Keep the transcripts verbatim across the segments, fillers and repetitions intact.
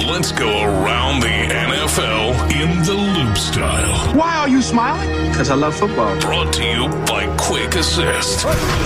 Let's go around the N F L in the Loop style. Why are you smiling? Because I love football. Brought to you by Quick Assist.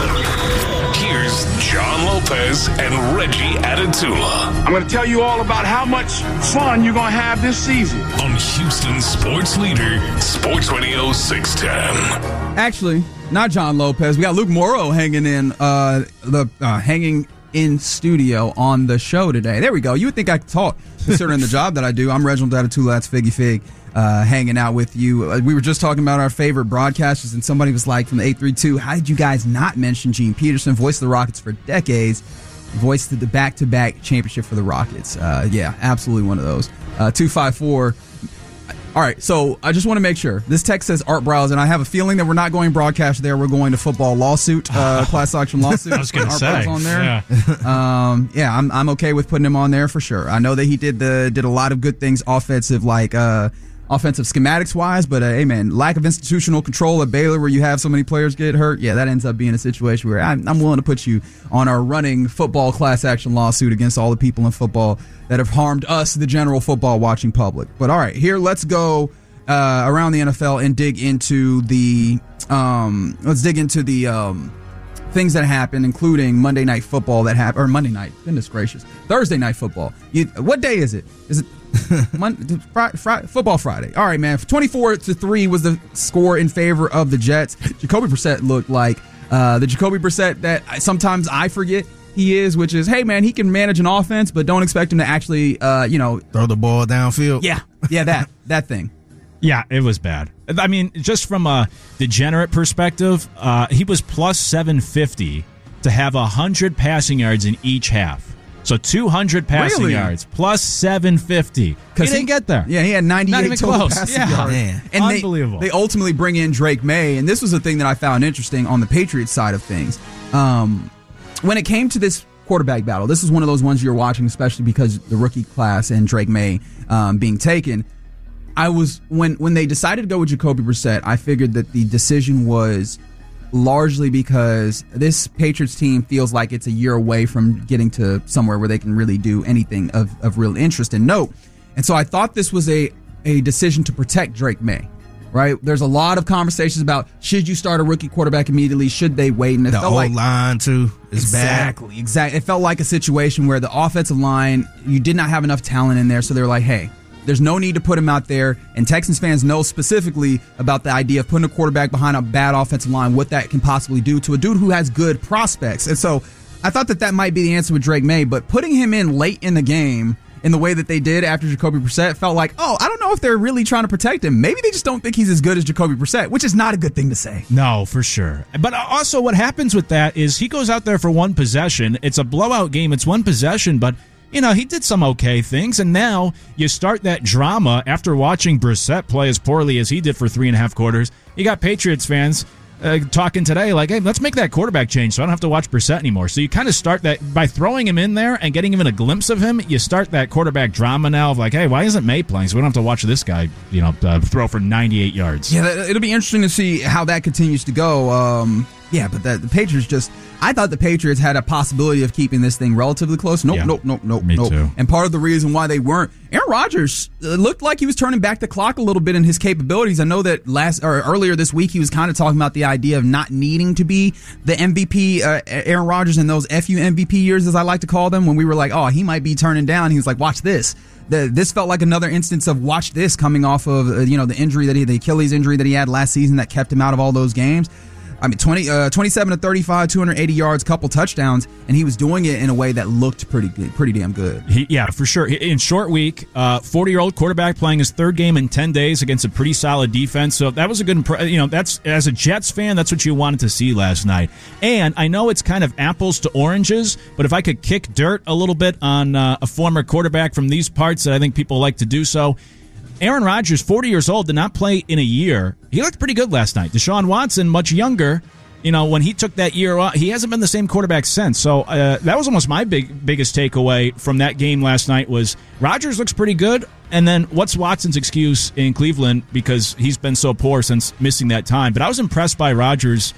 Here's John Lopez and Reggie Atatula. I'm going to tell you all about how much fun you're going to have this season. On Houston Sports Leader, Sports Radio six ten. Actually, not John Lopez. We got Luke Morrow hanging in uh, the uh, hanging in studio on the show today. There we go. You would think I could talk, considering the job that I do. I'm Reginald Atatula. That's Figgy Fig, uh, hanging out with you. Uh, we were just talking about our favorite broadcasters, and somebody was like from the eight three two, how did you guys not mention Gene Peterson, voiced the Rockets for decades, voiced the back-to-back championship for the Rockets? Uh, yeah, absolutely one of those. Uh, two five four. All right, so I just want to make sure. This text says Art Browse, and I have a feeling that we're not going broadcast there. We're going to football lawsuit, uh, class action lawsuit. I was going to say. Art Browse on there. Yeah, um, yeah I'm I'm okay with putting him on there for sure. I know that he did the did a lot of good things offensive, like uh, offensive schematics-wise, but, uh, hey, man, lack of institutional control at Baylor where you have so many players get hurt, yeah, that ends up being a situation where I'm, I'm willing to put you on our running football class action lawsuit against all the people in football that have harmed us, the general football watching public. But all right, here, let's go uh, around the N F L and dig into the um, let's dig into the um, things that happened, including Monday Night Football that happened, or Monday night, goodness gracious, Thursday Night Football. You, what day is it? Is it Monday, Friday, Friday, Football Friday? All right, man. twenty-four to three was the score in favor of the Jets. Jacoby Brissett looked like uh, the Jacoby Brissett that sometimes I forget he is, which is, hey, man, he can manage an offense, but don't expect him to actually, uh, you know, throw the ball downfield. Yeah, yeah, that that thing. Yeah, it was bad. I mean, just from a degenerate perspective, uh, he was plus seven fifty to have one hundred passing yards in each half. So two hundred passing Really? yards plus seven fifty. He didn't he, get there. Yeah, he had ninety-eight Not even total close. passing Yeah. yards. Man. And Unbelievable. They, they ultimately bring in Drake May, and this was the thing that I found interesting on the Patriots side of things. Um, when it came to this quarterback battle, this is one of those ones you're watching, especially because the rookie class and Drake May um, being taken. I was when when they decided to go with Jacoby Brissett, I figured that the decision was largely because this Patriots team feels like it's a year away from getting to somewhere where they can really do anything of, of real interest and note. And so I thought this was a, a decision to protect Drake May, right? There's a lot of conversations about, should you start a rookie quarterback immediately? Should they wait? And it The felt whole like, line, too, is exactly, bad. Exactly. It felt like a situation where the offensive line, you did not have enough talent in there. So they were like, hey, there's no need to put him out there. And Texans fans know specifically about the idea of putting a quarterback behind a bad offensive line, what that can possibly do to a dude who has good prospects. And so I thought that that might be the answer with Drake May, but putting him in late in the game in the way that they did after Jacoby Brissett felt like, oh, I don't know if they're really trying to protect him. Maybe they just don't think he's as good as Jacoby Brissett, which is not a good thing to say. No, for sure. But also what happens with that is he goes out there for one possession. It's a blowout game. It's one possession, but you know, he did some okay things, and now you start that drama after watching Brissett play as poorly as he did for three and a half quarters. You got Patriots fans uh, talking today like, hey, let's make that quarterback change so I don't have to watch Brissett anymore. So you kind of start that by throwing him in there and getting even a glimpse of him. You start that quarterback drama now of like, hey, why isn't May playing? So we don't have to watch this guy, you know, uh, throw for ninety-eight yards. Yeah, it'll be interesting to see how that continues to go. Um, yeah, but the, the Patriots just... I thought the Patriots had a possibility of keeping this thing relatively close. Nope, Yeah. nope, nope, nope, Me nope. too. And part of the reason why they weren't, Aaron Rodgers looked like he was turning back the clock a little bit in his capabilities. I know that last or earlier this week he was kind of talking about the idea of not needing to be the M V P, uh, Aaron Rodgers in those F U M V P years, as I like to call them, when we were like, oh, he might be turning down. He was like, watch this. The, this felt like another instance of watch this coming off of uh, you know the injury that he, the Achilles injury that he had last season that kept him out of all those games. I mean, twenty, uh, twenty-seven to thirty-five, two hundred eighty yards, couple touchdowns, and he was doing it in a way that looked pretty good, pretty damn good. He, yeah, for sure. In short week, uh, forty-year-old quarterback playing his third game in ten days against a pretty solid defense. So that was a good, impre- you know, that's as a Jets fan, that's what you wanted to see last night. And I know it's kind of apples to oranges, but if I could kick dirt a little bit on uh, a former quarterback from these parts that I think people like to do so, Aaron Rodgers, forty years old, did not play in a year. He looked pretty good last night. Deshaun Watson, much younger. You know, when he took that year off, he hasn't been the same quarterback since. So uh, that was almost my big biggest takeaway from that game last night was Rodgers looks pretty good. And then what's Watson's excuse in Cleveland because he's been so poor since missing that time? But I was impressed by Rodgers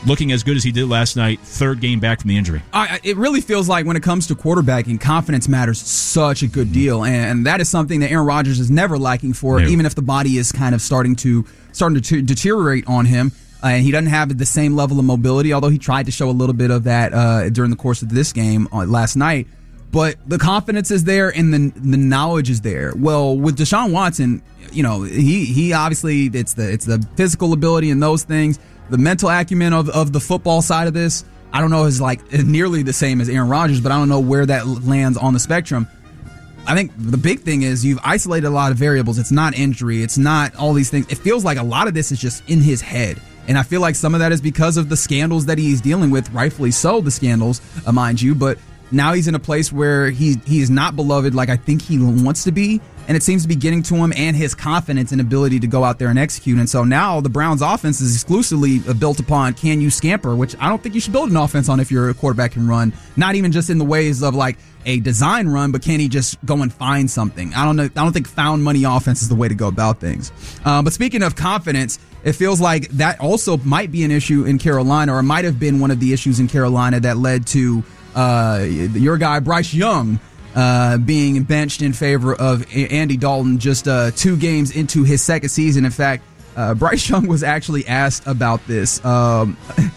looking as good as he did last night, third game back from the injury. I, it really feels like when it comes to quarterbacking, confidence matters such a good mm-hmm. deal, and that is something that Aaron Rodgers is never lacking for, no. even if the body is kind of starting to starting to deteriorate on him. Uh, and he doesn't have the same level of mobility, although he tried to show a little bit of that uh, during the course of this game uh, last night. But the confidence is there and the the knowledge is there. Well, with Deshaun Watson, you know, he he obviously it's the it's the physical ability and those things. The mental acumen of, of the football side of this, I don't know, is like nearly the same as Aaron Rodgers, but I don't know where that lands on the spectrum. I think the big thing is you've isolated a lot of variables. It's not injury. It's not all these things. It feels like a lot of this is just in his head. And I feel like some of that is because of the scandals that he's dealing with, rightfully so, the scandals, uh, mind you. But now he's in a place where he he is not beloved like I think he wants to be. And it seems to be getting to him and his confidence and ability to go out there and execute. And so now the Browns' offense is exclusively built upon can you scamper, which I don't think you should build an offense on if you're a quarterback can run. Not even just in the ways of like a design run, but can he just go and find something? I don't know. I don't think found money offense is the way to go about things. Uh, but speaking of confidence, it feels like that also might be an issue in Carolina, or it might have been one of the issues in Carolina that led to uh, your guy Bryce Young uh, being benched in favor of Andy Dalton just uh, two games into his second season. In fact, uh, Bryce Young was actually asked about this um,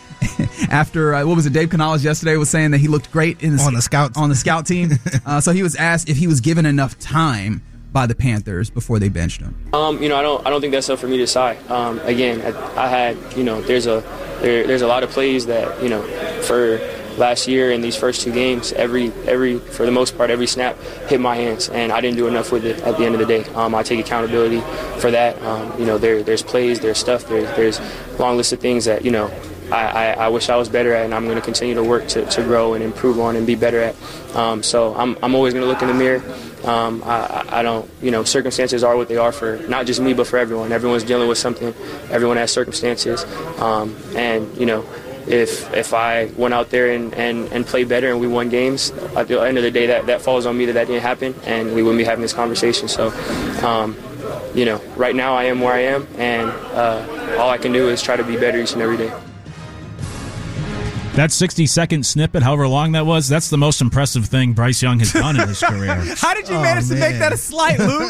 after uh, what was it? Dave Canales yesterday was saying that he looked great in the, on the scout on the scout team. uh, so he was asked if he was given enough time by the Panthers before they benched him. Um, you know, I don't, I don't think that's up for me to decide. Um, again, I, I had, you know, there's a, there, there's a lot of plays that, you know, for last year in these first two games, every, every, for the most part, every snap hit my hands, and I didn't do enough with it at the end of the day. Um, I take accountability for that. Um, you know, there, there's plays, there's stuff, there's, there's a long list of things that, you know, I, I, I wish I was better at, and I'm going to continue to work to, to grow and improve on and be better at. Um, so I'm, I'm always going to look in the mirror. Um, I, I don't, you know, circumstances are what they are for not just me, but for everyone. Everyone's dealing with something. Everyone has circumstances. Um, and, you know, if if I went out there and, and, and played better and we won games, at the end of the day, that, that falls on me that that didn't happen, and we wouldn't be having this conversation. So, um, you know, right now I am where I am, and uh, all I can do is try to be better each and every day. That sixty-second snippet, however long that was, that's the most impressive thing Bryce Young has done in his career. How did you oh, manage man. to make that a slight, Luke?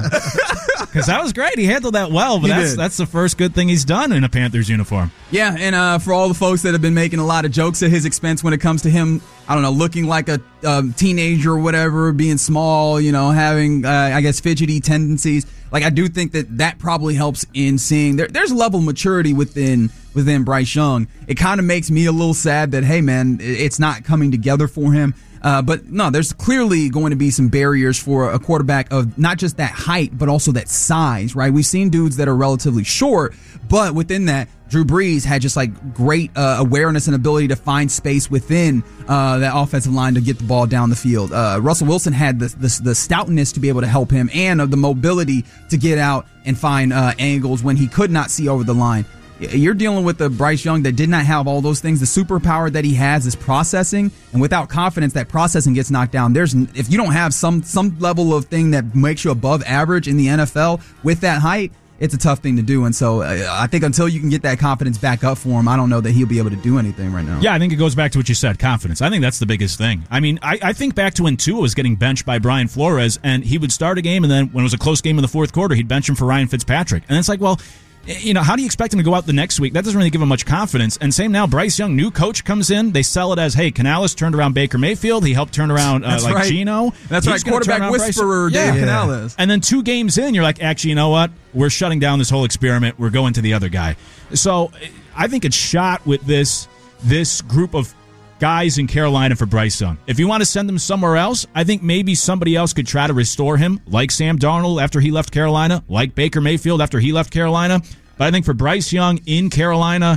Because that was great. He handled that well, but He that's did. that's the first good thing he's done in a Panthers uniform. Yeah, and uh, for all the folks that have been making a lot of jokes at his expense when it comes to him, I don't know, looking like a um, teenager or whatever, being small, you know, having, uh, I guess, fidgety tendencies. Like, I do think that that probably helps in seeing there, there's a level of maturity within within Bryce Young. It kind of makes me a little sad that, hey, man, it's not coming together for him. Uh, but no, there's clearly going to be some barriers for a quarterback of not just that height, but also that size, right? We've seen dudes that are relatively short, but within that, Drew Brees had just like great uh, awareness and ability to find space within uh, that offensive line to get the ball down the field. Uh, Russell Wilson had the, the the stoutness to be able to help him, and uh, the mobility to get out and find uh, angles when he could not see over the line. You're dealing with a Bryce Young that did not have all those things. The superpower that he has is processing, and without confidence, that processing gets knocked down. There's if you don't have some some level of thing that makes you above average in the N F L with that height, it's a tough thing to do. And so uh, I think until you can get that confidence back up for him, I don't know that he'll be able to do anything right now. Yeah, I think it goes back to what you said, confidence. I think that's the biggest thing. I mean, I, I think back to when Tua was getting benched by Brian Flores, and he would start a game, and then when it was a close game in the fourth quarter, he'd bench him for Ryan Fitzpatrick. And it's like, well, you know, how do you expect him to go out the next week? That doesn't really give him much confidence. And same now, Bryce Young, new coach comes in. They sell it as, hey, Canales turned around Baker Mayfield. He helped turn around uh, That's like right. Geno. That's He's right, quarterback whisperer Dave yeah. Canales. And then two games in, you're like, actually, you know what? We're shutting down this whole experiment. We're going to the other guy. So I think it's shot with this this group of guys in Carolina for Bryce Young. If you want to send him somewhere else, I think maybe somebody else could try to restore him, like Sam Darnold after he left Carolina, like Baker Mayfield after he left Carolina. But I think for Bryce Young in Carolina,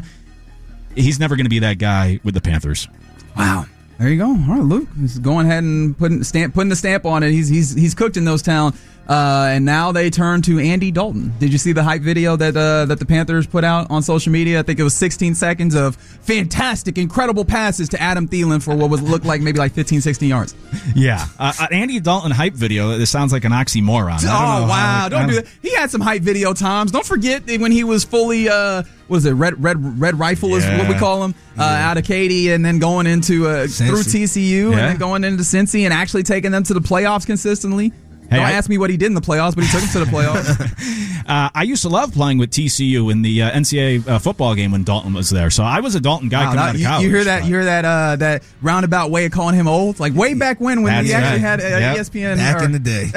he's never going to be that guy with the Panthers. Wow. There you go. All right, Luke is going ahead and putting stamp, putting the stamp on it. He's he's he's cooked in those town Uh, and now they turn to Andy Dalton. Did you see the hype video that uh, that the Panthers put out on social media? I think it was sixteen seconds of fantastic, incredible passes to Adam Thielen for what was looked like maybe like fifteen, sixteen yards. Yeah. Uh, an Andy Dalton hype video, this sounds like an oxymoron. Oh, wow. How, don't do that. He had some hype video times. Don't forget when he was fully, uh, what is it, Red Red Red Rifle is yeah. what we call him, uh, yeah. out of Katy, and then going into uh, through T C U, yeah. and then going into Cincy, and actually taking them to the playoffs consistently. Hey, Don't I, ask me what he did in the playoffs, but he took him to the playoffs. uh, I used to love playing with T C U in the uh, N C double A uh, football game when Dalton was there. So I was a Dalton guy wow, coming that, out of you, college. You hear that? But. You hear that? Uh, that roundabout way of calling him old, like way back when, when we actually right. had uh, yep. E S P N. Back or, in the day.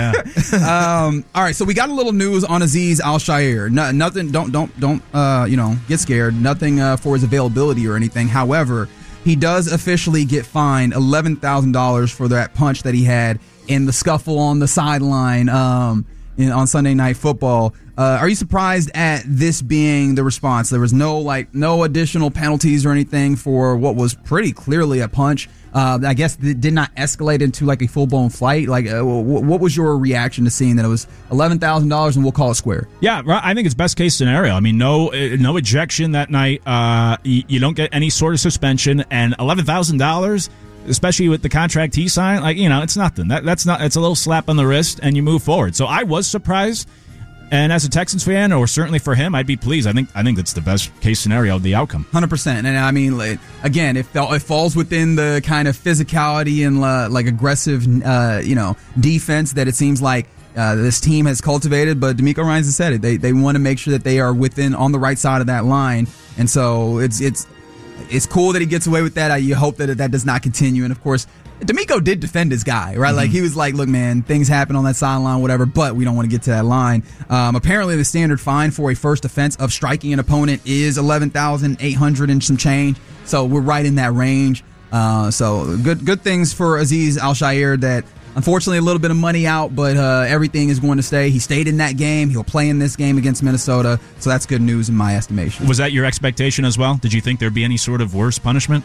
yeah. um, all right, so we got a little news on Azeez Al-Shaair. No, nothing. Don't don't don't. Uh, you know, get scared. Nothing uh, for his availability or anything. However, he does officially get fined eleven thousand dollars for that punch that he had in the scuffle on the sideline um, in, on Sunday Night Football. Uh, are you surprised at this being the response? There was no like no additional penalties or anything for what was pretty clearly a punch. Uh, I guess it did not escalate into like a full blown fight. Like, uh, what was your reaction to seeing that it was eleven thousand dollars and we'll call it square? Yeah, I think it's best case scenario. I mean, no, no ejection that night. Uh, you, you don't get any sort of suspension, and eleven thousand dollars. Especially with the contract he signed, like, you know, it's nothing. That that's not. It's a little slap on the wrist, and you move forward. So I was surprised, and as a Texans fan, or certainly for him, I'd be pleased. I think I think that's the best case scenario of the outcome. one hundred percent. And I mean, like, again, it, it falls within the kind of physicality and uh, like aggressive, uh, you know, defense that it seems like uh, this team has cultivated. But D'Amico Ryans has said it. They they want to make sure that they are within on the right side of that line, and so it's it's. It's cool that he gets away with that. I, you hope that that does not continue. And, of course, D'Amico did defend his guy, right? Mm-hmm. Like, he was like, look, man, things happen on that sideline, whatever, but we don't want to get to that line. Um, apparently, the standard fine for a first offense of striking an opponent is eleven thousand eight hundred dollars and some change. So we're right in that range. Uh, so good good things for Azeez Al-Shaair that, unfortunately, a little bit of money out, but uh, everything is going to stay. He stayed in that game. He'll play in this game against Minnesota, so that's good news in my estimation. Was that your expectation as well? Did you think there'd be any sort of worse punishment?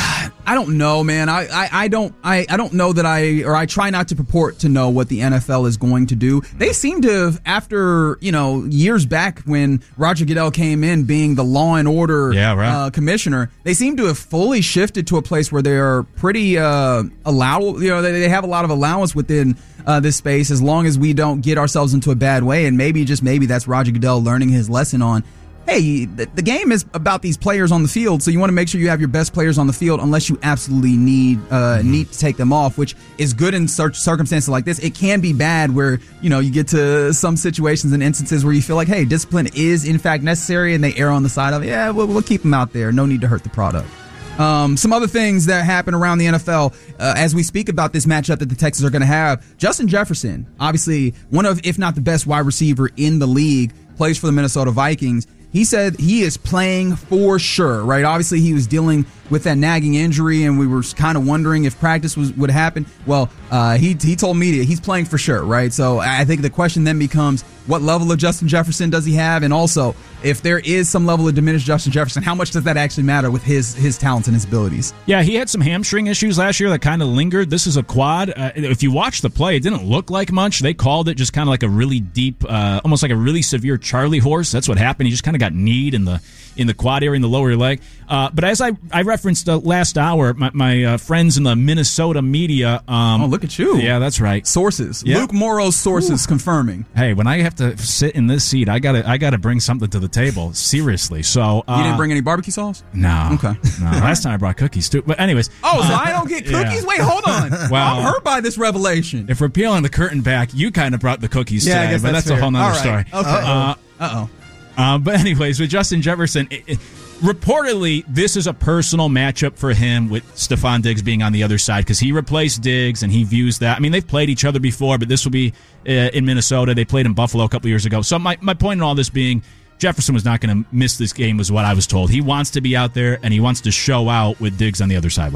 I don't know, man. I, I, I don't I, I don't know that I or I try not to purport to know what the N F L is going to do. They seem to have, after, you know, years back when Roger Goodell came in being the law and order yeah, right. uh, commissioner, they seem to have fully shifted to a place where they are pretty uh, allow you know, they, they have a lot of allowance within uh, this space as long as we don't get ourselves into a bad way. And maybe, just maybe, that's Roger Goodell learning his lesson on, hey, the, the game is about these players on the field, so you want to make sure you have your best players on the field unless you absolutely need uh, mm-hmm. need to take them off, which is good in such circumstances like this. It can be bad where, you know, you get to some situations and instances where you feel like, hey, discipline is in fact necessary, and they err on the side of, yeah, we'll, we'll keep them out there. No need to hurt the product. Um, some other things that happen around the N F L uh, as we speak about this matchup that the Texans are going to have. Justin Jefferson, obviously one of, if not the best wide receiver in the league, plays for the Minnesota Vikings. He said he is playing for sure, right? Obviously, he was dealing with that nagging injury, and we were kind of wondering if practice was would happen. Well, uh, he he told media he's playing for sure, right? So I think the question then becomes, what level of Justin Jefferson does he have? And also, if there is some level of diminished Justin Jefferson, how much does that actually matter with his his talents and his abilities? Yeah, he had some hamstring issues last year that kind of lingered. This is a quad. Uh, if you watch the play, it didn't look like much. They called it just kind of like a really deep, uh, almost like a really severe Charlie horse. That's what happened. He just kind of got kneed in the in the quad area, in the lower leg. Uh, but as I, I referenced uh, last hour, my, my uh, friends in the Minnesota media. Um, oh, look at you. Yeah, that's right. Sources. Yep. Luke Morrow's sources Ooh. confirming. Hey, when I have to sit in this seat, I gotta I gotta bring something to the table. Seriously. So uh, you didn't bring any barbecue sauce? No. Okay. No. Last time I brought cookies too. But anyways. Oh, so I don't get cookies? Yeah. Wait, hold on. Well, I'm hurt by this revelation. If we're peeling the curtain back, you kind of brought the cookies yeah, today, I guess but that's, that's a whole nother right. story. Okay. Uh oh. Uh, but anyways, with Justin Jefferson, it, it, reportedly, this is a personal matchup for him with Stephon Diggs being on the other side because he replaced Diggs and he views that. I mean, they've played each other before, but this will be uh, in Minnesota. They played in Buffalo a couple years ago. So my, my point in all this being, Jefferson was not going to miss this game was what I was told. He wants to be out there and he wants to show out with Diggs on the other sideline.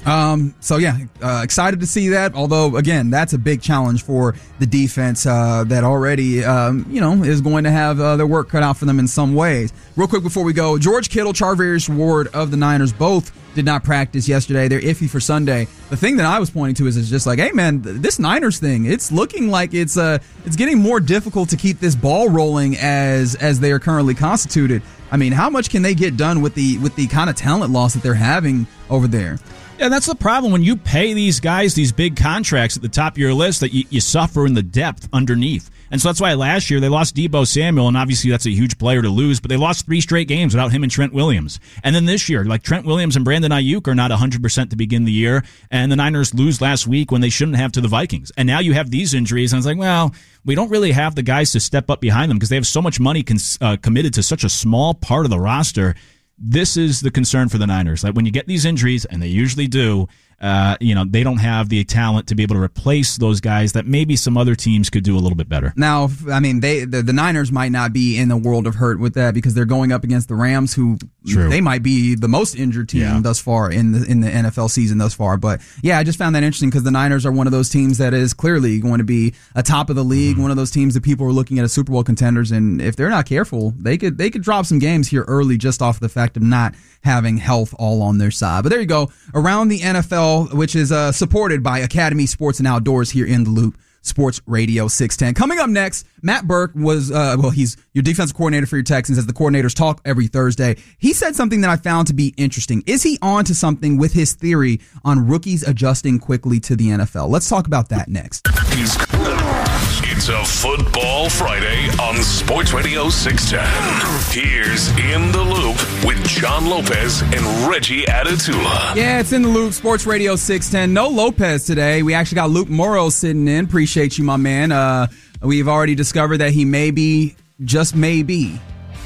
Um, so yeah, uh, excited to see that. Although again, that's a big challenge for the defense uh, that already, um, you know, is going to have uh, their work cut out for them in some ways. Real quick before we go, George Kittle, Charvarius Ward of the Niners both did not practice yesterday. They're iffy for Sunday. The thing that I was pointing to is, is just like, hey man, this Niners thing, it's looking like it's uh, it's getting more difficult to keep this ball rolling as as they are currently constituted. I mean, how much can they get done with the with the kind of talent loss that they're having over there? Yeah, that's the problem when you pay these guys these big contracts at the top of your list, that you, you suffer in the depth underneath. And so that's why last year they lost Deebo Samuel, and obviously that's a huge player to lose, but they lost three straight games without him and Trent Williams. And then this year, like Trent Williams and Brandon Ayuk are not one hundred percent to begin the year, and the Niners lose last week when they shouldn't have to the Vikings. And now you have these injuries, and it's like, well, we don't really have the guys to step up behind them because they have so much money cons- uh, committed to such a small part of the roster. This is the concern for the Niners. Like when you get these injuries, and they usually do, uh, you know, they don't have the talent to be able to replace those guys that maybe some other teams could do a little bit better. Now, I mean, they the, the Niners might not be in the world of hurt with that because they're going up against the Rams, who True. They might be the most injured team Yeah. thus far in the in the N F L season thus far. But yeah, I just found that interesting because the Niners are one of those teams that is clearly going to be a top of the league, mm-hmm. one of those teams that people are looking at as Super Bowl contenders, and if they're not careful, they could they could drop some games here early just off the fact of not having health all on their side. But there you go. Around the N F L, which is uh, supported by Academy Sports and Outdoors here in the Loop. Sports Radio six ten. Coming up next, Matt Burke was, uh, well, he's your defensive coordinator for your Texans, as the coordinators talk every Thursday. He said something that I found to be interesting. Is he on to something with his theory on rookies adjusting quickly to the N F L? Let's talk about that next. It's a Football Friday on Sports Radio six ten. Here's In the Loop with John Lopez and Reggie Atatula. Yeah, it's In the Loop, Sports Radio six ten. No Lopez today. We actually got Luke Morrow sitting in. Appreciate you, my man. Uh, we've already discovered that he may be, just may be,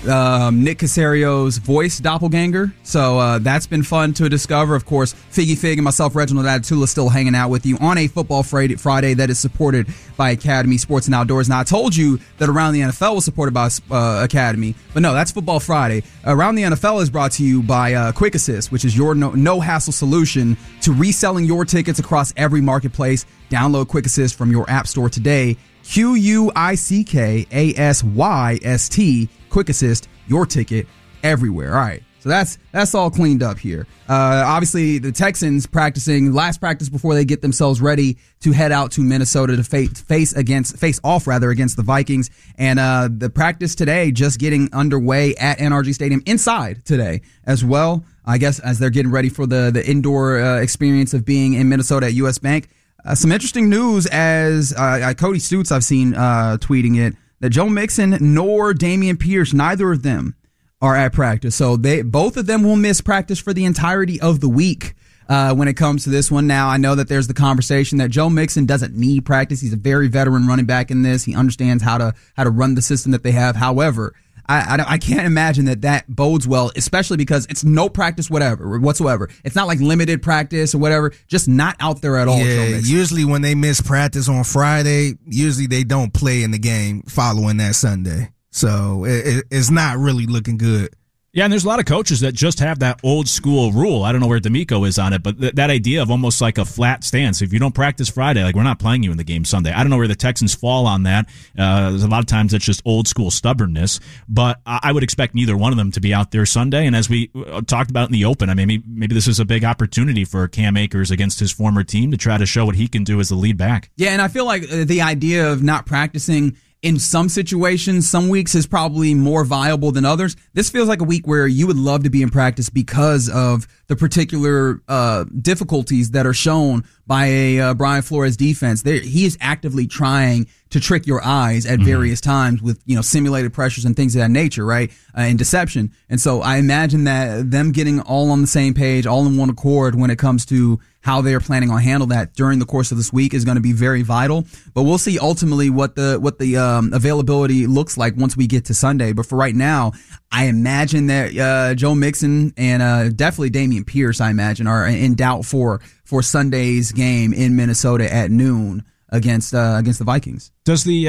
um, Nick Casario's voice doppelganger. So uh, that's been fun to discover. Of course, Figgy Fig and myself, Reginald Atatula, still hanging out with you on a Football Friday that is supported by Academy Sports and Outdoors. Now, I told you that Around the N F L was supported by uh, Academy, but no, that's Football Friday. Around the N F L is brought to you by uh, Quick Assist, which is your no, no-hassle solution to reselling your tickets across every marketplace. Download Quick Assist from your app store today. Q U I C K A S Y S T. Quick Assist, your ticket everywhere. All right, so that's that's all cleaned up here. Uh, obviously, the Texans practicing last practice before they get themselves ready to head out to Minnesota to face, face against face off rather against the Vikings. And uh, the practice today just getting underway at N R G Stadium inside today as well. I guess as they're getting ready for the the indoor uh, experience of being in Minnesota at U S Bank. Uh, some interesting news as uh, Cody Stutes, I've seen uh, tweeting it, that Joe Mixon nor Dameon Pierce, neither of them are at practice. So they both of them will miss practice for the entirety of the week uh, when it comes to this one. Now, I know that there's the conversation that Joe Mixon doesn't need practice. He's a very veteran running back in this. He understands how to how to run the system that they have. However, I, I, I can't imagine that that bodes well, especially because it's no practice whatever whatsoever. It's not like limited practice or whatever, just not out there at all. Yeah, usually when they miss practice on Friday, usually they don't play in the game following that Sunday. So it, it, it's not really looking good. Yeah, and there's a lot of coaches that just have that old school rule. I don't know where D'Amico is on it, but th- that idea of almost like a flat stance. If you don't practice Friday, like we're not playing you in the game Sunday. I don't know where the Texans fall on that. Uh, there's a lot of times it's just old school stubbornness, but I, I would expect neither one of them to be out there Sunday. And as we talked about in the open, I mean, maybe, maybe this is a big opportunity for Cam Akers against his former team to try to show what he can do as the lead back. Yeah, and I feel like the idea of not practicing in some situations, some weeks is probably more viable than others. This feels like a week where you would love to be in practice because of the particular uh, difficulties that are shown by a uh, Brian Flores defense. There, he is actively trying to trick your eyes at various mm-hmm. times with, you know, simulated pressures and things of that nature, right? Uh, and deception. And so I imagine that them getting all on the same page, all in one accord when it comes to how they're planning on handle that during the course of this week is going to be very vital. But we'll see ultimately what the what the um, availability looks like once we get to Sunday. But for right now, I imagine that uh, Joe Mixon and uh, definitely Dameon Pierce, I imagine, are in doubt for for Sunday's game in Minnesota at noon against uh, against the Vikings. Does the uh,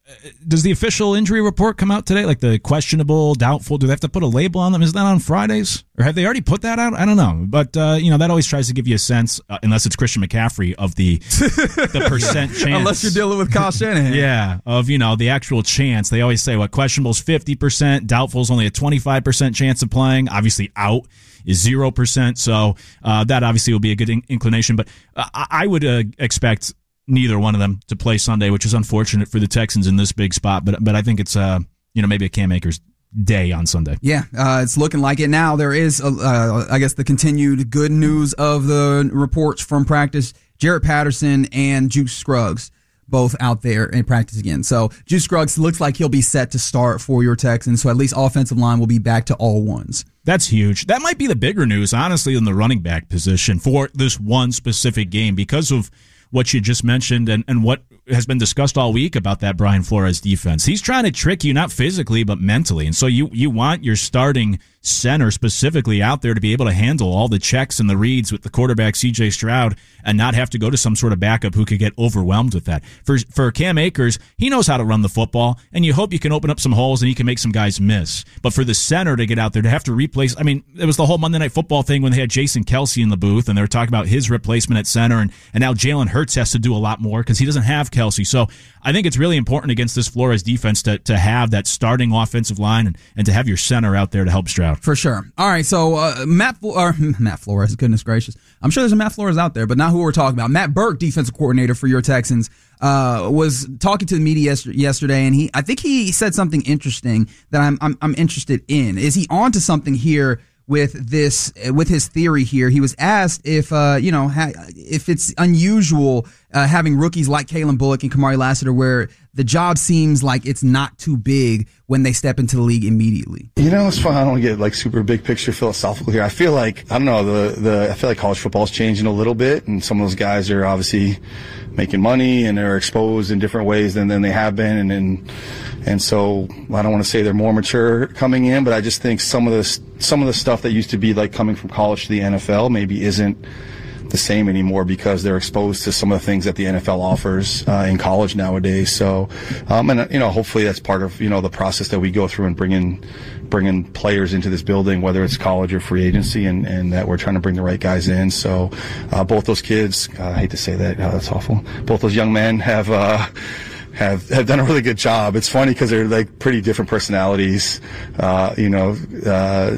does the official injury report come out today? Like the questionable, doubtful, do they have to put a label on them? Is that on Fridays? Or have they already put that out? I don't know. But, uh, you know, that always tries to give you a sense, uh, unless it's Christian McCaffrey, of the the percent chance. Unless you're dealing with Kyle Shanahan. Yeah, of, you know, the actual chance. They always say, what, questionable's fifty percent, doubtful's only a twenty-five percent chance of playing. Obviously, out is zero percent. So uh, that obviously will be a good in- inclination. But uh, I would uh, expect neither one of them to play Sunday, which is unfortunate for the Texans in this big spot. But but I think it's uh you know maybe a Cam Akers day on Sunday. Yeah, uh, it's looking like it now. There is, uh, I guess, the continued good news of the reports from practice. Jarrett Patterson and Juice Scruggs both out there in practice again. So Juice Scruggs looks like he'll be set to start for your Texans. So at least offensive line will be back to all ones. That's huge. That might be the bigger news, honestly, than the running back position for this one specific game because of what you just mentioned and, and what has been discussed all week about that Brian Flores defense. He's trying to trick you, not physically, but mentally. And so you, you want your starting center specifically out there to be able to handle all the checks and the reads with the quarterback C J Stroud and not have to go to some sort of backup who could get overwhelmed with that. For for Cam Akers, he knows how to run the football, and you hope you can open up some holes and he can make some guys miss. But for the center to get out there, to have to replace, I mean, it was the whole Monday Night Football thing when they had Jason Kelce in the booth, and they were talking about his replacement at center, and, and now Jalen Hurts has to do a lot more because he doesn't have Kelce. So I think it's really important against this Flores defense to, to have that starting offensive line and, and to have your center out there to help Stroud. For sure. All right, so uh, Matt or Matt Flores, goodness gracious. I'm sure there's a Matt Flores out there, but not who we're talking about. Matt Burke, defensive coordinator for your Texans, uh, was talking to the media yesterday, and he I think he said something interesting that I'm I'm, I'm interested in. Is he on to something here with this, with his theory here? He was asked if, uh, you know, ha- if it's unusual uh, having rookies like Kalen Bullock and Kamari Lassiter where the job seems like it's not too big when they step into the league immediately. You know, it's fun. I don't want to get like super big picture philosophical here. I feel like, I don't know, the, the, I feel like college football is changing a little bit, and some of those guys are obviously making money and they're exposed in different ways than, than they have been. And, and, and so I don't want to say they're more mature coming in, but I just think some of this, some of the stuff that used to be like coming from college to the N F L maybe isn't the same anymore because they're exposed to some of the things that the N F L offers uh, in college nowadays. So, um, and you know, hopefully that's part of, you know, the process that we go through and bringing, bringing players into this building, whether it's college or free agency, and, and that we're trying to bring the right guys in. So, uh, both those kids, uh, I hate to say that, oh, that's awful. Both those young men have, uh, have, have done a really good job. It's funny because they're like pretty different personalities, uh, you know, uh,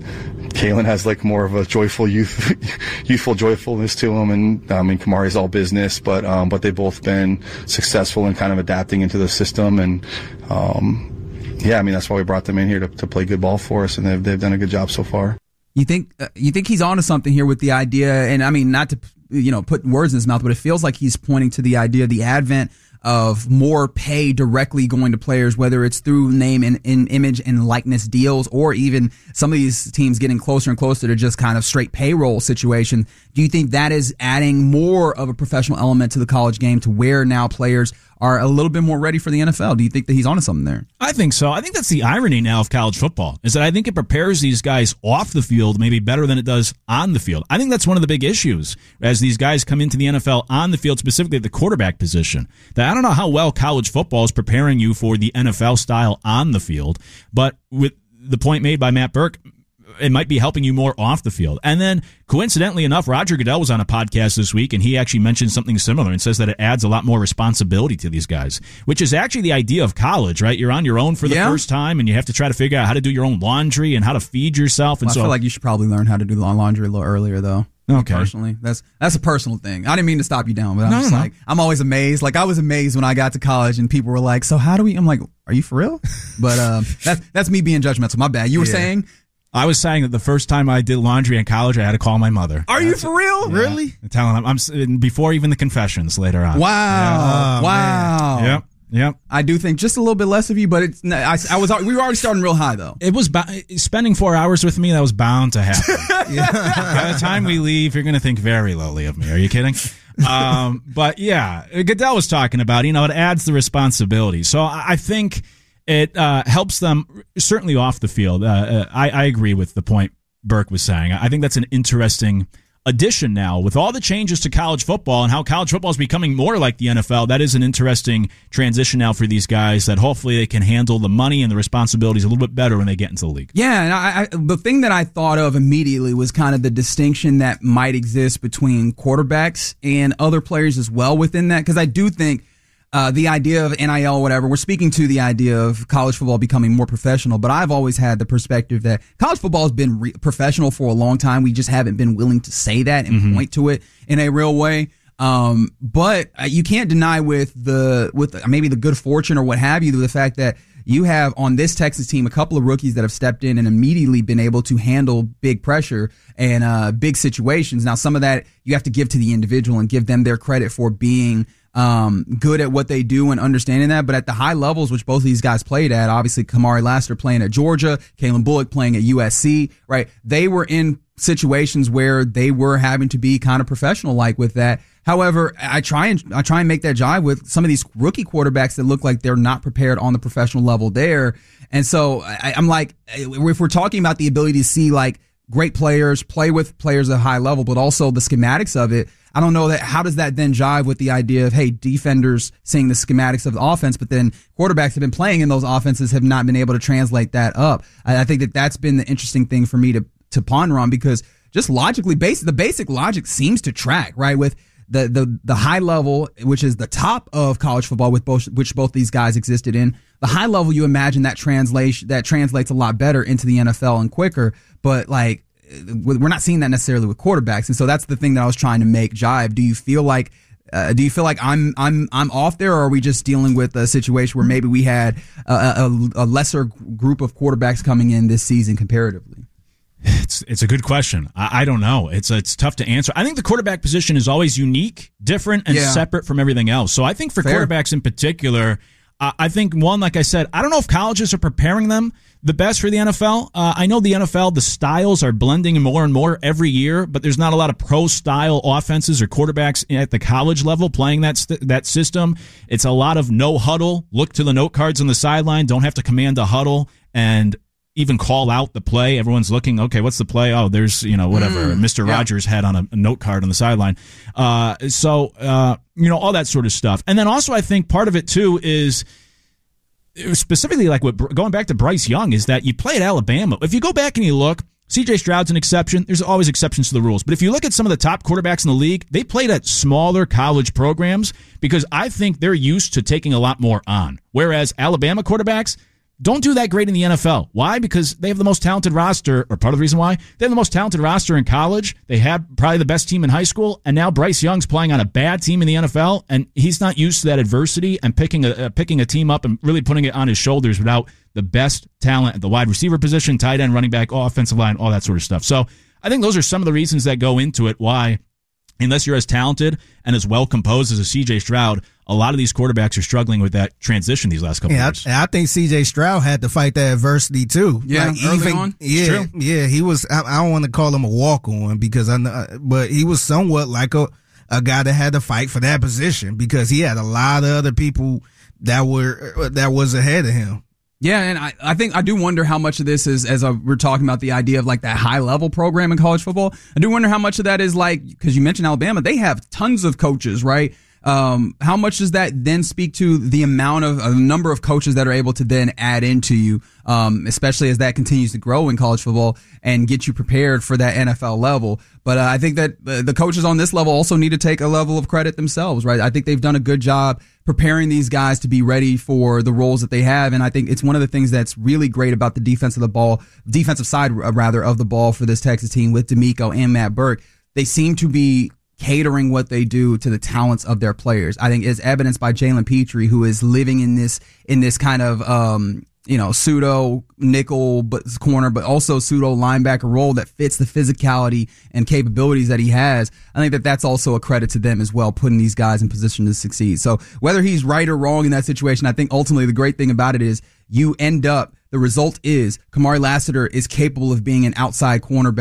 Kalen has like more of a joyful youth, youthful joyfulness to him, and I mean Kamari's all business, but um, but they've both been successful in kind of adapting into the system, and um, yeah, I mean that's why we brought them in here to, to play good ball for us, and they've they've done a good job so far. You think uh, you think he's onto something here with the idea, and I mean not to you know put words in his mouth, but it feels like he's pointing to the idea, the advent of more pay directly going to players, whether it's through name and, and image and likeness deals, or even some of these teams getting closer and closer to just kind of straight payroll situation. Do you think that is adding more of a professional element to the college game to where now players are a little bit more ready for the N F L? Do you think that he's onto something there? I think so. I think that's the irony now of college football, is that I think it prepares these guys off the field maybe better than it does on the field. I think that's one of the big issues as these guys come into the N F L on the field, specifically at the quarterback position. That I don't know how well college football is preparing you for the N F L style on the field, but with the point made by Matt Burke, it might be helping you more off the field. And then, coincidentally enough, Roger Goodell was on a podcast this week, and he actually mentioned something similar and says that it adds a lot more responsibility to these guys, which is actually the idea of college, right? You're on your own for the yeah. first time, and you have to try to figure out how to do your own laundry and how to feed yourself. And well, so I feel like you should probably learn how to do laundry a little earlier, though. Okay. Personally, that's that's a personal thing. I didn't mean to stop you down, but I'm no, just no, like, no. I'm always amazed. Like I was amazed when I got to college and people were like, "So how do we?" I'm like, "Are you for real?" But um, that's that's me being judgmental. My bad. You were yeah. saying. I was saying that the first time I did laundry in college, I had to call my mother. Are That's you for real? Yeah. Really? I'm telling them. I'm before even the confessions later on. Wow! Yeah. Oh, wow! Man. Yep. Yep. I do think just a little bit less of you, but it's. I, I was. We were already starting real high though. It was spending four hours with me. That was bound to happen. By the time we leave, you're going to think very lowly of me. Are you kidding? um, but yeah, Goodell was talking about. You know, it adds the responsibility. So I think it uh, helps them certainly off the field. Uh, I, I agree with the point Burke was saying. I think that's an interesting addition now with all the changes to college football and how college football is becoming more like the N F L. That is an interesting transition now for these guys that hopefully they can handle the money and the responsibilities a little bit better when they get into the league. Yeah, and I, I, the thing that I thought of immediately was kind of the distinction that might exist between quarterbacks and other players as well within that, because I do think Uh, the idea of N I L or whatever, we're speaking to the idea of college football becoming more professional, but I've always had the perspective that college football has been re- professional for a long time. We just haven't been willing to say that and mm-hmm. point to it in a real way. Um, but uh, you can't deny with the, with maybe the good fortune or what have you, the fact that you have on this Texas team a couple of rookies that have stepped in and immediately been able to handle big pressure and uh, big situations. Now, some of that you have to give to the individual and give them their credit for being um, good at what they do and understanding that. But at the high levels, which both of these guys played at, obviously Kamari Lassiter playing at Georgia, Kalen Bullock playing at U S C, right? They were in situations where they were having to be kind of professional like with that. However, I try and I try and make that jive with some of these rookie quarterbacks that look like they're not prepared on the professional level there. And so I, I'm like, if we're talking about the ability to see like great players play with players at a high level, but also the schematics of it, I don't know that how does that then jive with the idea of, hey, defenders seeing the schematics of the offense, but then quarterbacks have been playing in those offenses have not been able to translate that up. I, I think that that's been the interesting thing for me to to ponder on, because just logically, basic the basic logic seems to track, right, with the the the high level, which is the top of college football, with both which both these guys existed in. The high level, you imagine that translation that translates a lot better into the N F L and quicker, but like we're not seeing that necessarily with quarterbacks, and so that's the thing that I was trying to make jive. Do you feel like uh, do you feel like I'm I'm I'm off there, or are we just dealing with a situation where maybe we had a, a, a lesser group of quarterbacks coming in this season comparatively? It's it's a good question. I, I don't know. It's it's tough to answer. I think the quarterback position is always unique, different, and yeah. separate from everything else. So I think for Fair. quarterbacks in particular, uh, I think one, like I said, I don't know if colleges are preparing them the best for the N F L. Uh, I know the N F L, the styles are blending more and more every year, but there's not a lot of pro-style offenses or quarterbacks at the college level playing that st- that system. It's a lot of no huddle, look to the note cards on the sideline, don't have to command a huddle, and even call out the play. Everyone's looking, okay, what's the play? Oh, there's, you know, whatever mm, Mister Yeah. Rogers had on a, a note card on the sideline. Uh, so, uh, you know, all that sort of stuff. And then also I think part of it too is specifically like what, going back to Bryce Young, is that you play at Alabama. If you go back and you look, C J Stroud's an exception. There's always exceptions to the rules. But if you look at some of the top quarterbacks in the league, they played at smaller college programs because I think they're used to taking a lot more on. Whereas Alabama quarterbacks don't do that great in the N F L. Why? Because they have the most talented roster, or part of the reason why, they have the most talented roster in college. They had probably the best team in high school, and now Bryce Young's playing on a bad team in the N F L, and he's not used to that adversity and picking a uh, picking a team up and really putting it on his shoulders without the best talent at the wide receiver position, tight end, running back, offensive line, all that sort of stuff. So I think those are some of the reasons that go into it, why, unless you're as talented and as well composed as a C J Stroud, a lot of these quarterbacks are struggling with that transition these last couple yeah, of years. I, I think C J Stroud had to fight that adversity too. Yeah, like early even, on. Yeah, yeah, he was. I, I don't want to call him a walk on because I know, but he was somewhat like a a guy that had to fight for that position because he had a lot of other people that were that was ahead of him. Yeah, and I, I think I do wonder how much of this is, as a, we're talking about the idea of like that high level program in college football, I do wonder how much of that is like, because you mentioned Alabama, they have tons of coaches, right? Um, how much does that then speak to the amount of, a number of coaches that are able to then add into you, um, especially as that continues to grow in college football and get you prepared for that N F L level? But uh, I think that uh, the coaches on this level also need to take a level of credit themselves, right? I think they've done a good job preparing these guys to be ready for the roles that they have. And I think it's one of the things that's really great about the defense of the ball, defensive side rather of the ball for this Texas team with DeMeco and Matt Burke. They seem to be catering what they do to the talents of their players. I think is evidenced by Jalen Petrie, who is living in this in this kind of um, you know pseudo nickel but corner, but also pseudo linebacker role that fits the physicality and capabilities that he has. I think that that's also a credit to them as well, putting these guys in position to succeed. So whether he's right or wrong in that situation, I think ultimately the great thing about it is you end up, the result is Kamari Lassiter is capable of being an outside cornerback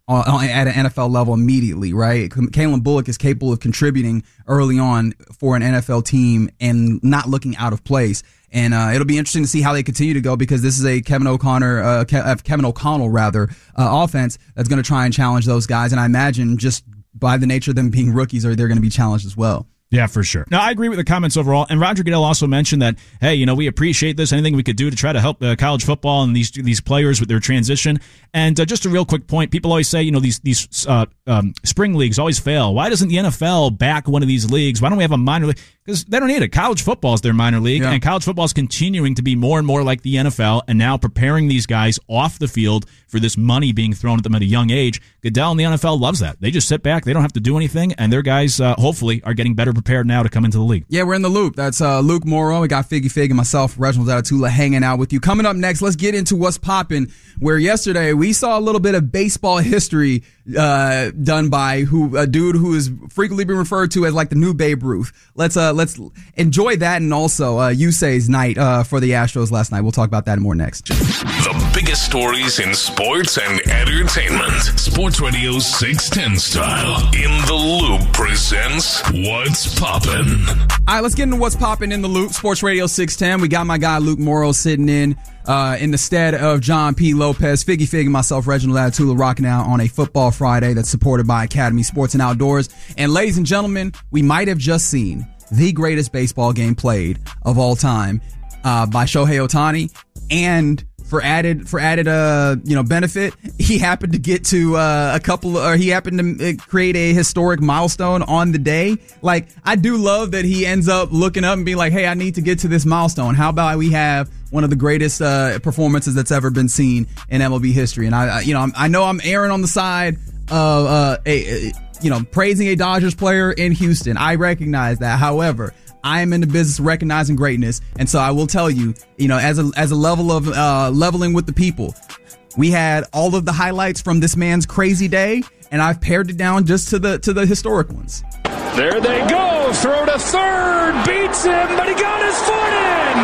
on, at an N F L level immediately, right? Kalen Bullock is capable of contributing early on for an N F L team and not looking out of place. And uh, it'll be interesting to see how they continue to go, because this is a Kevin O'Connor, uh, Ke- Kevin O'Connell rather, uh, offense that's going to try and challenge those guys. And I imagine just by the nature of them being rookies, or they're going to be challenged as well. Yeah, for sure. No, I agree with the comments overall. And Roger Goodell also mentioned that, hey, you know, we appreciate this. Anything we could do to try to help uh, college football and these these players with their transition. And uh, just a real quick point, people always say, you know, these these uh, um, spring leagues always fail. Why doesn't the N F L back one of these leagues? Why don't we have a minor league? Because they don't need it. College football is their minor league, yeah. and college football is continuing to be more and more like the N F L, and now preparing these guys off the field for this money being thrown at them at a young age. Goodell and the N F L loves that. They just sit back. They don't have to do anything, and their guys, uh, hopefully, are getting better prepared now to come into the league. Yeah, we're in the loop. That's uh, Luke Morrow. We got Figgy Fig and myself, Reginald Atatula, hanging out with you. Coming up next, let's get into what's popping, where yesterday we saw a little bit of baseball history uh, done by who a dude who is frequently been referred to as like the new Babe Ruth. Let's uh, let's enjoy that, and also uh, Yusei's night uh, for the Astros last night. We'll talk about that and more next. The biggest stories in sports and entertainment. Sports Radio six ten style. In the Loop presents What's Poppin'. All right, let's get into what's popping in the Loop. Sports Radio six ten. We got my guy Luke Morrow sitting in uh, in the stead of John P. Lopez. Figgy Fig and myself, Reginald Atatula, rocking out on a football Friday that's supported by Academy Sports and Outdoors. And ladies and gentlemen, we might have just seen the greatest baseball game played of all time uh, by Shohei Ohtani. And for added for added uh you know benefit, he happened to get to uh, a couple, or he happened to create a historic milestone on the day. Like, I do love that he ends up looking up and being like, hey, I need to get to this milestone. How about we have one of the greatest uh, performances that's ever been seen in M L B history? And I, I you know I'm, I know I'm erring on the side of uh, a, a you know praising a Dodgers player in Houston. I recognize that. However, I am in the business of recognizing greatness, and so I will tell you, you know, as a as a level of uh, leveling with the people, we had all of the highlights from this man's crazy day, and I've pared it down just to the to the historic ones. There they go. Throw to third. Beats him, but he got his foot in.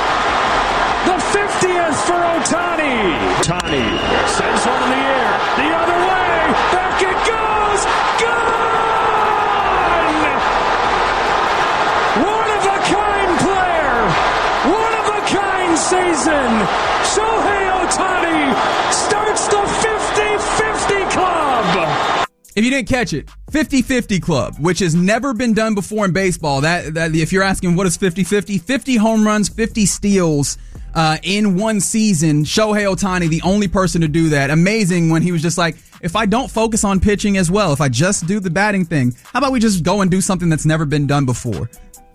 The fiftieth for Ohtani. Ohtani sends one in the air. The other way. Back it goes. Gone! One-of-a-kind player. One-of-a-kind season. Shohei Ohtani starts the fifty fifty club. If you didn't catch it, fifty fifty club, which has never been done before in baseball. That, that if you're asking what is fifty fifty, fifty home runs, fifty steals uh, in one season. Shohei Ohtani, the only person to do that. Amazing when he was just like, if I don't focus on pitching as well, if I just do the batting thing, how about we just go and do something that's never been done before?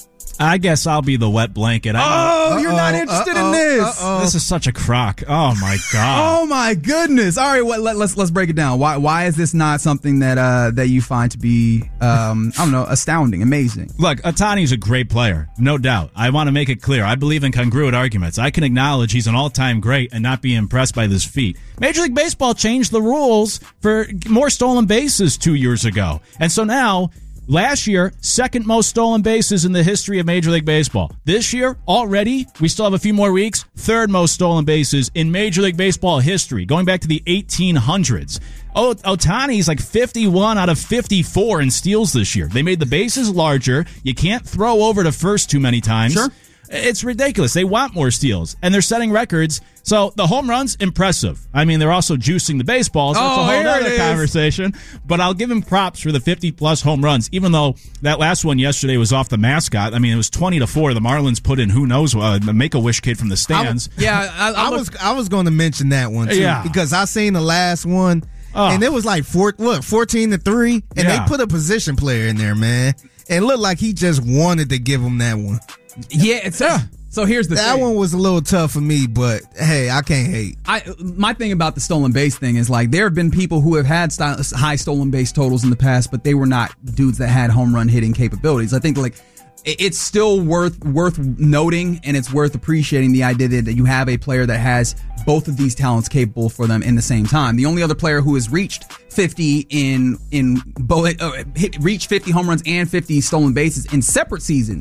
I guess I'll be the wet blanket. I oh, uh-oh, you're not interested uh-oh, in this. Uh-oh. This is such a crock. Oh my god. Oh my goodness. All right, well, let, let's let's break it down. Why why is this not something that uh, that you find to be um, I don't know, astounding, amazing? Look, Ohtani's a great player, no doubt. I want to make it clear. I believe in congruent arguments. I can acknowledge he's an all-time great and not be impressed by this feat. Major League Baseball changed the rules for more stolen bases two years ago, and so now. Last year, second most stolen bases in the history of Major League Baseball. This year, already, we still have a few more weeks, third most stolen bases in Major League Baseball history, going back to the eighteen hundreds. Oh, Ohtani's like fifty-one out of fifty-four in steals this year. They made the bases larger. You can't throw over to first too many times. Sure. It's ridiculous. They want more steals, and they're setting records. So the home runs, impressive. I mean, they're also juicing the baseball, so oh, it's a whole other it conversation. But I'll give him props for the fifty-plus home runs, even though that last one yesterday was off the mascot. I mean, it was twenty to four. The Marlins put in who knows what, the Make-A-Wish kid from the stands. I, yeah, I, I, I was I was going to mention that one, too, yeah. because I seen the last one, oh. and it was like four, what, fourteen to three, and yeah. they put a position player in there, man. And it looked like he just wanted to give him that one. Yeah, it's uh, so here's the that thing. one was a little tough for me, but hey, I can't hate. I my thing about the stolen base thing is like there have been people who have had st- high stolen base totals in the past, but they were not dudes that had home run hitting capabilities. I think like it's still worth worth noting, and it's worth appreciating the idea that you have a player that has both of these talents capable for them in the same time. The only other player who has reached fifty in in both uh, hit, reached fifty home runs and fifty stolen bases in separate seasons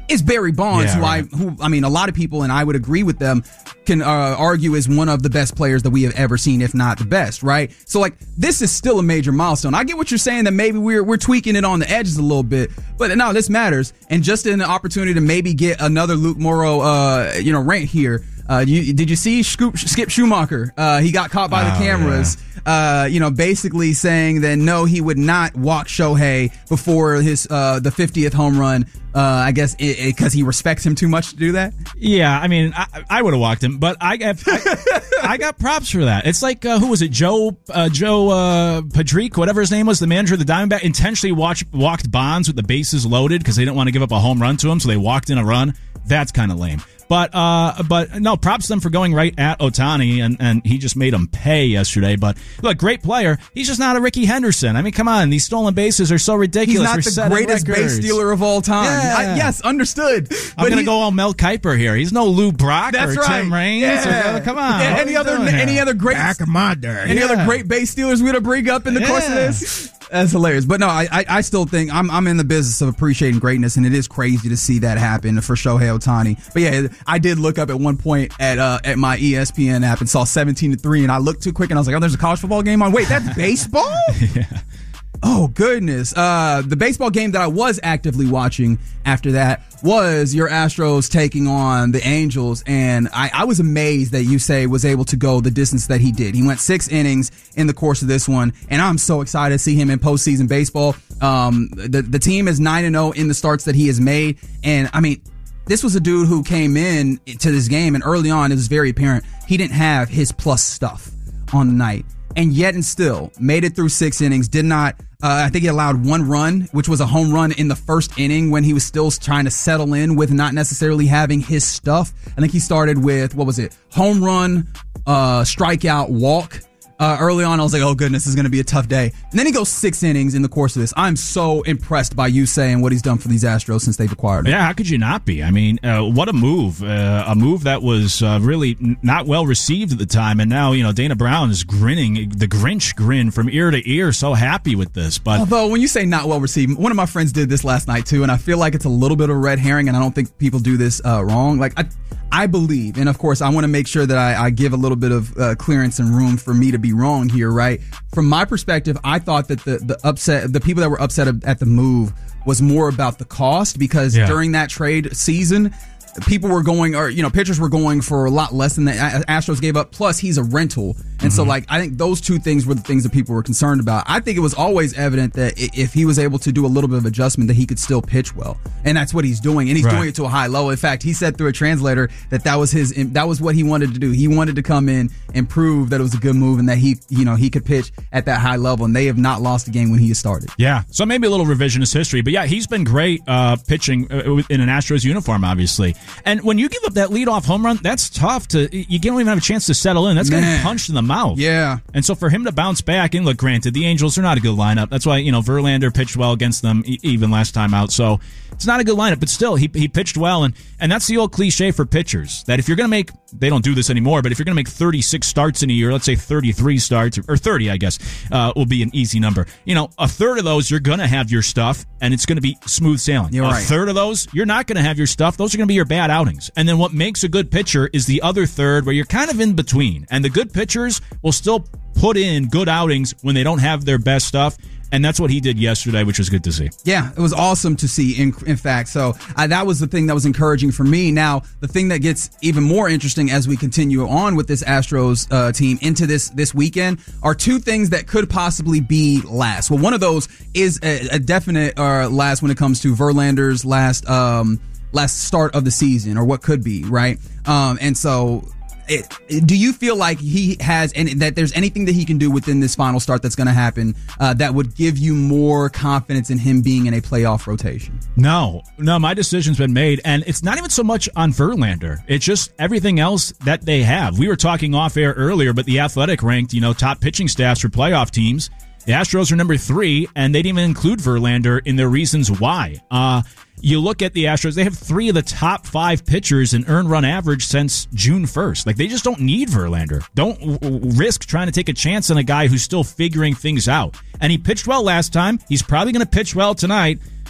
is Barry Bonds, Yeah, who right. I, who I mean, a lot of people, and I would agree with them, can uh, argue is one of the best players that we have ever seen, if not the best, right? So, like, this is still a major milestone. I get what you're saying that maybe we're we're tweaking it on the edges a little bit, but no, this matters. And just an opportunity to maybe get another Luke Morrow, uh, you know, rant here. Uh, you, did you see Scoop, Skip Schumacher? Uh, he got caught by the Oh, cameras, uh, you know, basically saying that no, he would not walk Shohei before his uh, the fiftieth home run. Uh, I guess because he respects him too much to do that. Yeah, I mean, I, I would have walked him, but I got I, I got props for that. It's like uh, who was it? Joe uh, Joe uh, Padrique, whatever his name was, the manager of the Diamondback, intentionally watch, walked Bonds with the bases loaded because they didn't want to give up a home run to him, so they walked in a run. That's kind of lame. But uh, but no, props to them for going right at Ohtani, and, and he just made him pay yesterday. But look, great player. He's just not a Ricky Henderson. I mean, come on, these stolen bases are so ridiculous. He's not We're the setting greatest records. base stealer of all time. Yeah. I, yes, understood. I'm But going to he- go all Mel Kiper here. He's no Lou Brock That's or right. Tim Raines. Yeah. Or, come on. Yeah, what any are we other doing any here? other great Back of my day. any Yeah. other great base stealers we'd bring up in the course of Yeah. this? That's hilarious. But no, I, I I still think I'm I'm in the business of appreciating greatness, and it is crazy to see that happen for Shohei Ohtani. But yeah, I did look up at one point at uh, at my E S P N app and saw seventeen to three, and I looked too quick and I was like, oh, there's a college football game on. Wait, that's baseball? Yeah. Oh, goodness. Uh, the baseball game that I was actively watching after that was your Astros taking on the Angels. And I, I was amazed that Yusei was able to go the distance that he did. He went six innings in the course of this one. And I'm so excited to see him in postseason baseball. Um, the, the team is nine and oh in the starts that he has made. And I mean, this was a dude who came in to this game, and early on, it was very apparent he didn't have his plus stuff on the night. And yet and still made it through six innings, did not, uh, I think he allowed one run, which was a home run in the first inning when he was still trying to settle in with not necessarily having his stuff. I think he started with, what was it? Home run, uh, strikeout, walk. Uh, early on, I was like, oh goodness, this is going to be a tough day. And then he goes six innings in the course of this. I'm so impressed by Yusei and what he's done for these Astros since they've acquired him. Yeah, how could you not be? I mean, uh, what a move. Uh, a move that was uh, really n- not well received at the time. And now, you know, Dana Brown is grinning, the Grinch grin from ear to ear, so happy with this. But Although, when you say not well received, one of my friends did this last night too, and I feel like it's a little bit of a red herring, and I don't think people do this uh, wrong. Like, I, I believe, and of course, I want to make sure that I, I give a little bit of uh, clearance and room for me to be wrong here, right? From my perspective, I thought that the, the upset, the people that were upset at the move was more about the cost, because Yeah. during that trade season, people were going, or, you know, pitchers were going for a lot less than the Astros gave up. Plus, he's a rental. And so, like, I think those two things were the things that people were concerned about. I think it was always evident that i- if he was able to do a little bit of adjustment, that he could still pitch well. And that's what he's doing. And he's Right. doing it to a high level. In fact, he said through a translator that that was his, that was what he wanted to do. He wanted to come in and prove that it was a good move and that he, you know, he could pitch at that high level. And they have not lost a game when he has started. yeah, so maybe a little revisionist history. But yeah, he's been great uh, pitching uh, in an Astros uniform, obviously. And when you give up that leadoff home run, that's tough to, you don't even have a chance to settle in. That's getting Man. punched in the mouth. Yeah. And so for him to bounce back, and look, granted, the Angels are not a good lineup. That's why, you know, Verlander pitched well against them e- even last time out. So it's not a good lineup, but still, he he pitched well. And, and that's the old cliche for pitchers, that if you're going to make, they don't do this anymore, but if you're going to make thirty-six starts in a year, let's say thirty-three starts, or thirty, I guess, uh, will be an easy number. You know, a third of those, you're going to have your stuff, and it's going to be smooth sailing. You're a right. third of those, you're not going to have your stuff. Those are going to be your bad outings. And then what makes a good pitcher is the other third, where you're kind of in between. And the good pitchers will still put in good outings when they don't have their best stuff. And that's what he did yesterday, which was good to see. Yeah, it was awesome to see, in, in fact. So uh, that was the thing that was encouraging for me. Now, the thing that gets even more interesting as we continue on with this Astros uh, team into this this weekend are two things that could possibly be last. Well, one of those is a, a definite uh, last when it comes to Verlander's last um, last start of the season, or what could be, right? Um, and so... It, do you feel like he has, and that there's anything that he can do within this final start that's going to happen uh, that would give you more confidence in him being in a playoff rotation? No, no, my decision's been made, and it's not even so much on Verlander. It's just everything else that they have. We were talking off air earlier, but the Athletic ranked, you know, top pitching staffs for playoff teams. The Astros are number three, and they didn't even include Verlander in their reasons why. Uh, you look at the Astros, they have three of the top five pitchers in earned run average since June first. Like, they just don't need Verlander. Don't w- risk trying to take a chance on a guy who's still figuring things out. And he pitched well last time. He's probably going to pitch well tonight.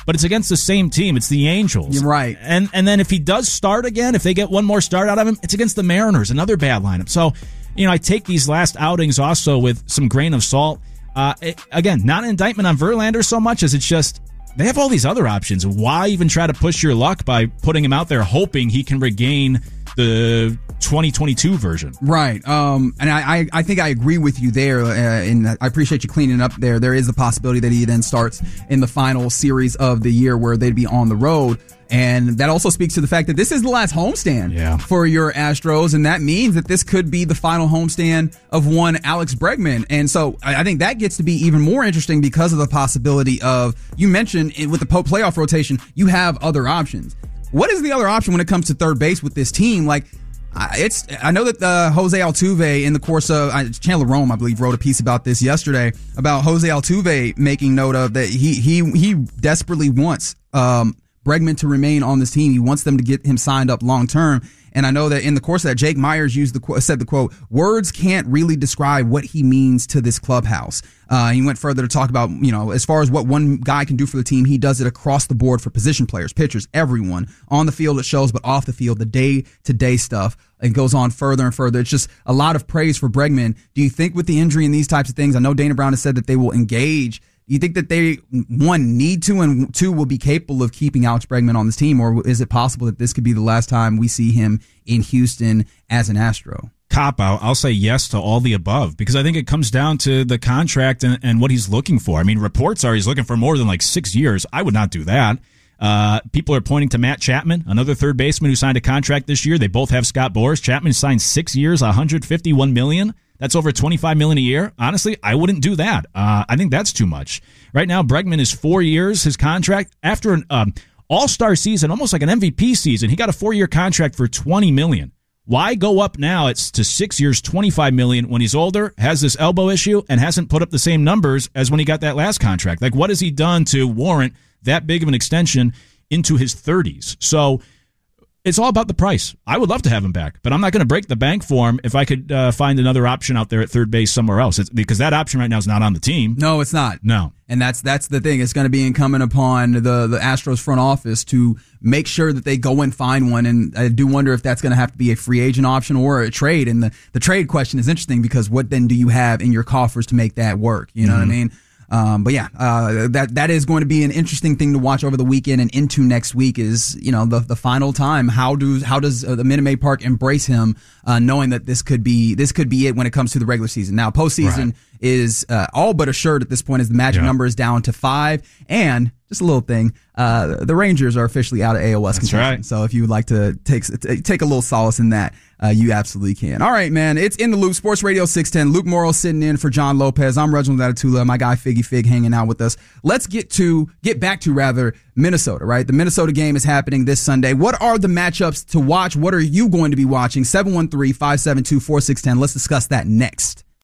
but it's against the same team. It's the Angels. You're right. And and then if he does start again, if they get one more start out of him, it's against the Mariners, another bad lineup. So, you know, I take these last outings also with some grain of salt. Uh, it, again, not an indictment on Verlander so much as it's just they have all these other options. Why even try to push your luck by putting him out there hoping he can regain the twenty twenty-two version? Right. Um, and I, I, I think I agree with you there. Uh, and I appreciate you cleaning up there. There is the possibility that he then starts in the final series of the year where they'd be on the road. And that also speaks to the fact that this is the last homestand yeah. for your Astros. And that means that this could be the final homestand of one Alex Bregman. And so I think that gets to be even more interesting because of the possibility of, you mentioned with the playoff rotation, you have other options. What is the other option when it comes to third base with this team? Like, it's, I know that uh, Jose Altuve in the course of, uh, Chandler Rome, I believe, wrote a piece about this yesterday about Jose Altuve making note of that he, he, he desperately wants, um, Bregman to remain on this team. He wants them to get him signed up long term. And I know that in the course of that, Jake Myers used the said the quote, words can't really describe what he means to this clubhouse. Uh, he went further to talk about, you know, as far as what one guy can do for the team, he does it across the board for position players, pitchers, everyone. On the field it shows, but off the field, the day-to-day stuff, it goes on further and further. It's just a lot of praise for Bregman. Do you think with the injury and these types of things, I know Dana Brown has said that they will engage. Do you think that they, one, need to, and two, will be capable of keeping Alex Bregman on this team, or is it possible that this could be the last time we see him in Houston as an Astro? Cop out. I'll say yes to all the above because I think it comes down to the contract and, and what he's looking for. I mean, reports are he's looking for more than like six years. I would not do that. Uh, people are pointing to Matt Chapman, another third baseman who signed a contract this year. They both have Scott Boras. Chapman signed six years, one hundred fifty-one million dollars. That's over twenty-five million dollars a year. Honestly, I wouldn't do that. Uh, I think that's too much. Right now, Bregman is four years, his contract. After an um, all-star season, almost like an M V P season, he got a four-year contract for twenty million dollars. Why go up now? It's to six years, twenty-five million dollars when he's older, has this elbow issue, and hasn't put up the same numbers as when he got that last contract. Like, what has he done to warrant that big of an extension into his thirties? So it's all about the price. I would love to have him back, but I'm not going to break the bank for him if I could uh, find another option out there at third base somewhere else. It's, because that option right now is not on the team. No, it's not. No. And that's that's the thing. It's going to be incumbent upon the, the Astros front office to make sure that they go and find one. And I do wonder if that's going to have to be a free agent option or a trade. And the, the trade question is interesting because what then do you have in your coffers to make that work? You know mm-hmm. what I mean? Um, but yeah, uh, that, that is going to be an interesting thing to watch over the weekend and into next week is, you know, the, the final time. How do, how does uh, the Minute Maid Park embrace him, uh, knowing that this could be, this could be it when it comes to the regular season. Now, postseason right. is, uh, all but assured at this point as the magic yeah. number is down to five. And just a little thing, uh, the Rangers are officially out of A O S That's contention. Right. So if you would like to take, take a little solace in that, Uh, you absolutely can. All right, man. It's In the Loop, Sports Radio six ten. Luke Morrow sitting in for John Lopez. I'm Reginald Atatula. My guy Figgy Fig hanging out with us. Let's get to, get back to rather, Minnesota, right? The Minnesota game is happening this Sunday. What are the matchups to watch? What are you going to be watching? seven one three, five seven two, four six one zero. Let's discuss that next.